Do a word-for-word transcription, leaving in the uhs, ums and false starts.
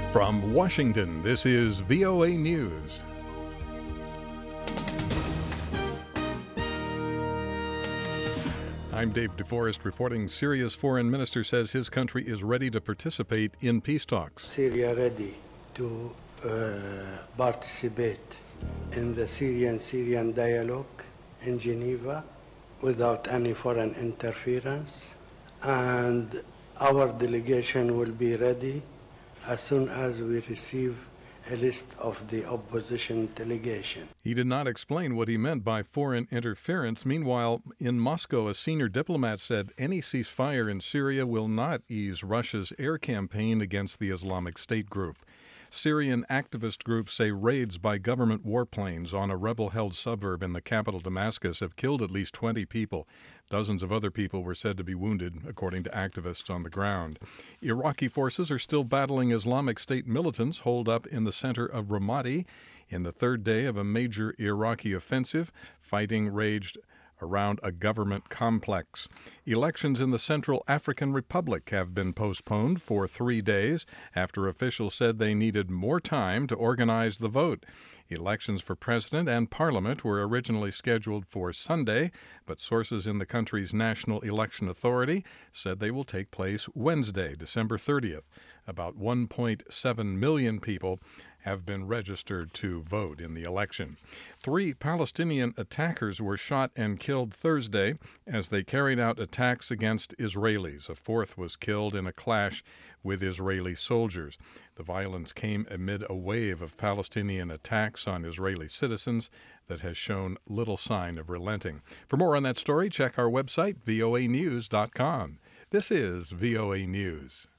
From Washington, this is V O A News. I'm Dave DeForest reporting. Syria's foreign minister says his country is ready to participate in peace talks. Syria ready to uh, participate in the Syrian-Syrian dialogue in Geneva without any foreign interference, and our delegation will be ready as soon as we receive a list of the opposition delegation. He did not explain what he meant by foreign interference. Meanwhile, in Moscow, a senior diplomat said any ceasefire in Syria will not ease Russia's air campaign against the Islamic State group. Syrian activist groups say raids by government warplanes on a rebel-held suburb in the capital Damascus have killed at least twenty people. Dozens of other people were said to be wounded, according to activists on the ground. Iraqi forces are still battling Islamic State militants holed up in the center of Ramadi. In the third day of a major Iraqi offensive, fighting raged around a government complex. Elections in the Central African Republic have been postponed for three days after officials said they needed more time to organize the vote. Elections for president and parliament were originally scheduled for Sunday, but sources in the country's National Election Authority said they will take place Wednesday, December thirtieth. About one point seven million people have been registered to vote in the election. Three Palestinian attackers were shot and killed Thursday as they carried out attacks against Israelis. A fourth was killed in a clash with Israeli soldiers. The violence came amid a wave of Palestinian attacks on Israeli citizens that has shown little sign of relenting. For more on that story, check our website, V O A news dot com. This is V O A News.